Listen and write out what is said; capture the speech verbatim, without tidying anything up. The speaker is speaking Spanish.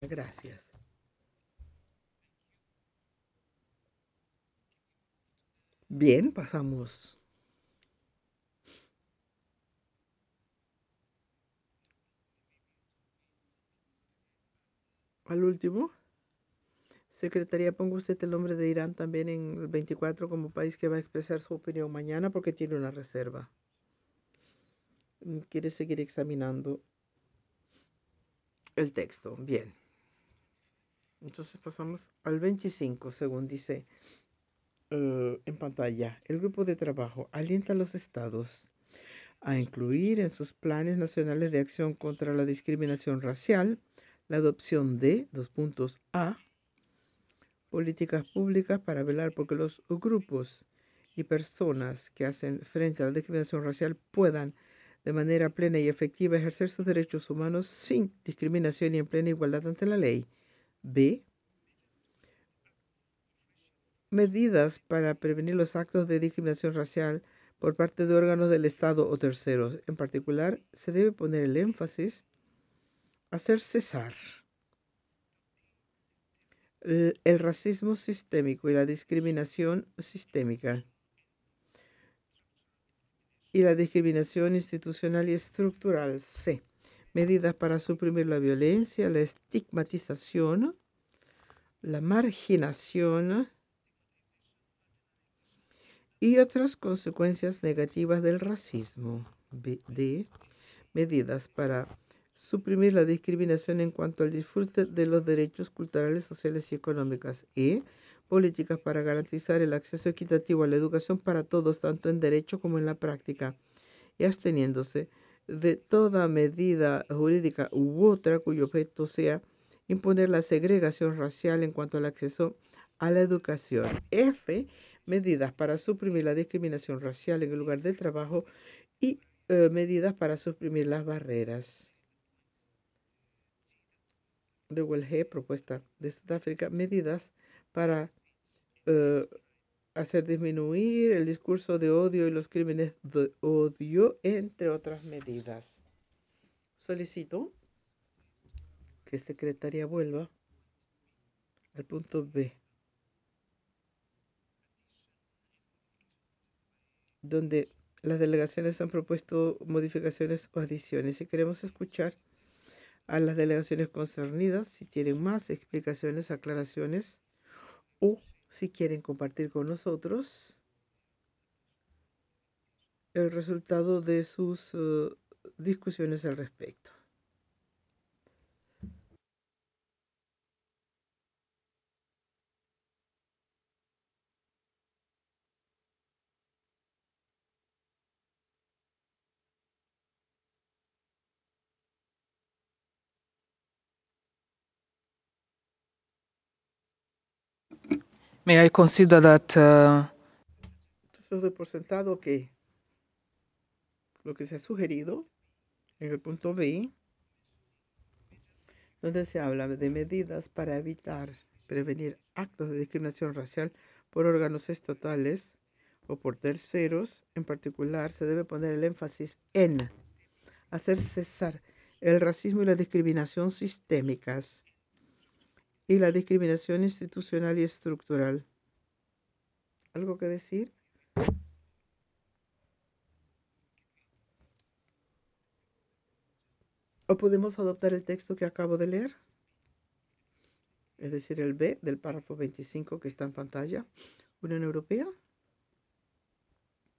Gracias. Bien, pasamos al último. Secretaría, ponga usted el nombre de Irán también en el veinticuatro como país que va a expresar su opinión mañana porque tiene una reserva. Mm, ¿Quiere seguir examinando el texto? Bien. Entonces pasamos al veinticinco, según dice eh, en pantalla. El grupo de trabajo alienta a los estados a incluir en sus planes nacionales de acción contra la discriminación racial la adopción de, dos puntos A, políticas públicas para velar porque los grupos y personas que hacen frente a la discriminación racial puedan de manera plena y efectiva ejercer sus derechos humanos sin discriminación y en plena igualdad ante la ley. B. Medidas para prevenir los actos de discriminación racial por parte de órganos del Estado o terceros. En particular, se debe poner el énfasis en hacer cesar el, el racismo sistémico y la discriminación sistémica y la discriminación institucional y estructural. C. Medidas para suprimir la violencia, la estigmatización, la marginación y otras consecuencias negativas del racismo. B. D. Medidas para suprimir la discriminación en cuanto al disfrute de los derechos culturales, sociales y económicos. E. Políticas para garantizar el acceso equitativo a la educación para todos, tanto en derecho como en la práctica, y absteniéndose de toda medida jurídica u otra cuyo objeto sea imponer la segregación racial en cuanto al acceso a la educación. F. Medidas para suprimir la discriminación racial en el lugar de trabajo y eh, medidas para suprimir las barreras. Luego el G, propuesta de Sudáfrica, medidas para eh, hacer disminuir el discurso de odio y los crímenes de odio, entre otras medidas. Solicito que Secretaría vuelva al punto B, donde las delegaciones han propuesto modificaciones o adiciones y queremos escuchar a las delegaciones concernidas si tienen más explicaciones, aclaraciones o si quieren compartir con nosotros el resultado de sus uh, discusiones al respecto. May I consider that uh, Entonces doy por sentado que lo que se ha sugerido en el punto B, donde se habla de medidas para evitar, prevenir actos de discriminación racial por órganos estatales o por terceros, en particular, se debe poner el énfasis en hacer cesar el racismo y la discriminación sistémicas y la discriminación institucional y estructural. ¿Algo que decir? ¿O podemos adoptar el texto que acabo de leer? Es decir, el B del párrafo veinticinco que está en pantalla. Unión Europea